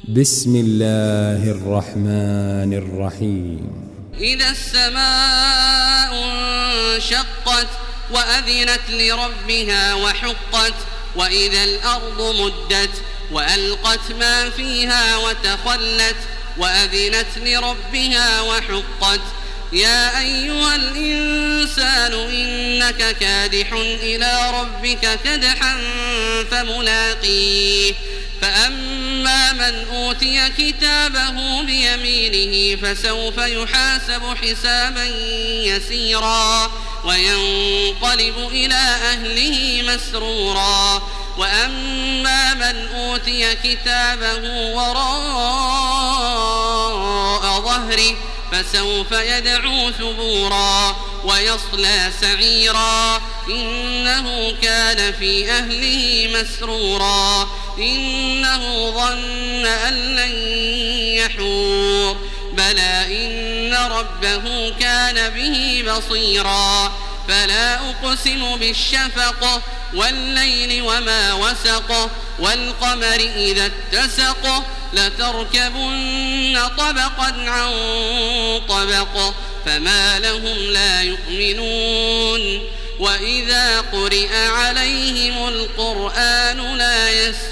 بسم الله الرحمن الرحيم. إذا السماء انشقت وأذنت لربها وحقت وإذا الأرض مدت وألقت ما فيها وتخلت وأذنت لربها وحقت يا أيها الإنسان إنك كادح إلى ربك كدحا فملاقيه فأما من أوتي كتابه بيمينه فسوف يحاسب حسابا يسيرا وينقلب إلى أهله مسرورا وأما من أوتي كتابه وراء ظهره فسوف يدعو ثبورا ويصلى سعيرا إنه كان في أهله مسرورا إنه ظن أن لن يحور بلى إن ربه كان به بصيرا فلا أقسم بالشفق والليل وما وسق والقمر إذا اتسق لتركبن طبقا عن طبق فما لهم لا يؤمنون وإذا قرئ عليهم القرآن لا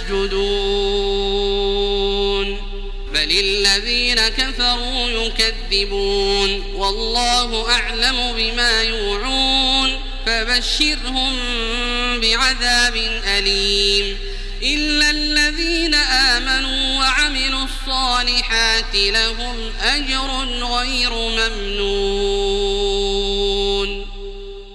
يسجدون بل الذين كفروا يكذبون والله أعلم بما يوعون فبشرهم بعذاب أليم إلا الذين آمنوا وعملوا الصالحات لهم أجر غير ممنون.